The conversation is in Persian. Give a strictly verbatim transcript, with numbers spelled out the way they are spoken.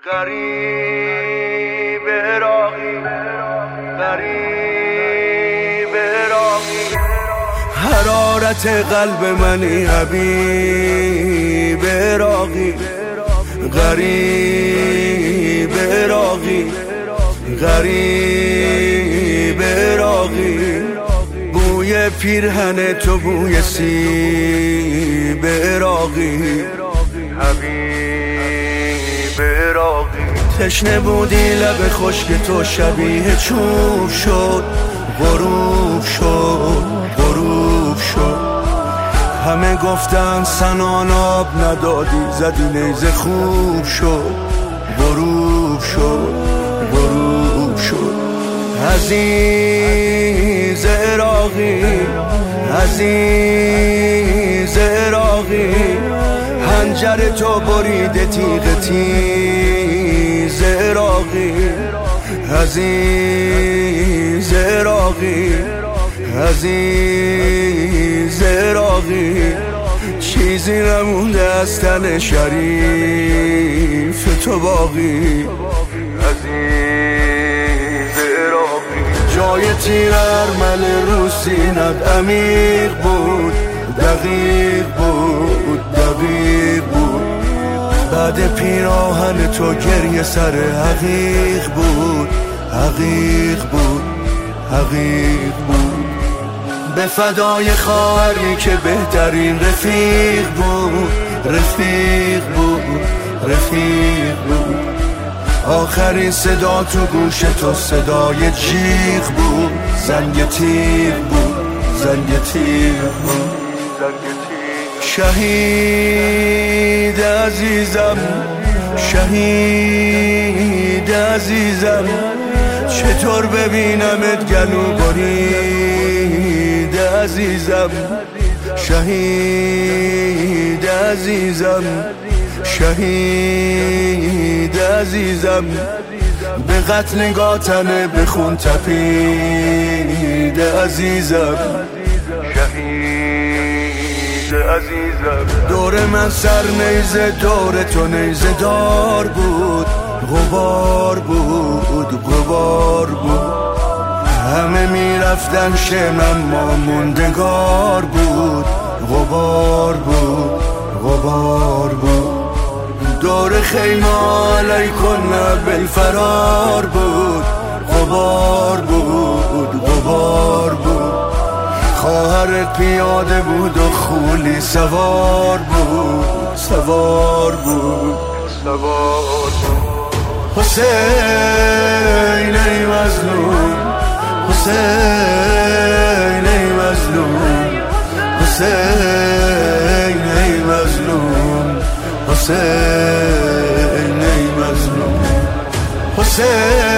غریب عراقی، غریب عراقی، حرارت قلب منی حبیب عراقی، غریب عراقی، غریب عراقی، بوی پیرهن تو بوی سیب عراقی، حبیب عراقی، تشنه بودی لب خشک تو شبیه چوب شد، غروب شد، غروب شد، همه گفتن سنان آب ندادی زدی نیزه خوب شد، غروب شد، غروب شد، عزیز عراقی، عزیز عراقی، حنجر تو بریده تیغ تیز عراقی، عزیز عراقی، عزیز عراقی، چیزی نمونده از تن شریف تو باقی، عزیز عراقی، جای تیر ارمل رو سینت عمیق بود، دقیق بود، دقیق بود، بعد پیراهن تو گریه سر حقیق بود، حقیق بود، حقیق بود، به فدای خواهری که بهترین رفیق بود، رفیق بود، رفیق بود، آخرین صدا تو گوش تو صدای جیغ بود، زنگ تیغ بود، زنگ تیغ بود، شهید عزیزم، شهید عزیزم، چطور ببینمت گلو برید عزیزم، شهید عزیزم، شهید عزیزم، به قتل گاتنه بخون تپید عزیزم، شهید عزیزم، دور من سر نیزه دور تو نیزه دار بود، غبار بود، غبار بود، همه میرفتن شمم ما موندگار بود، غبار بود، غبار بود، دور خیمه علیکن بالفرار بود، غبار بود، غبار بود، خواهرت پیاده بود و خولی سوار بود، سوار بود، سوار بود، حسین ای مظلوم، حسین ای مظلوم، حسین ای مظلوم، حسین ای مظلوم، حسین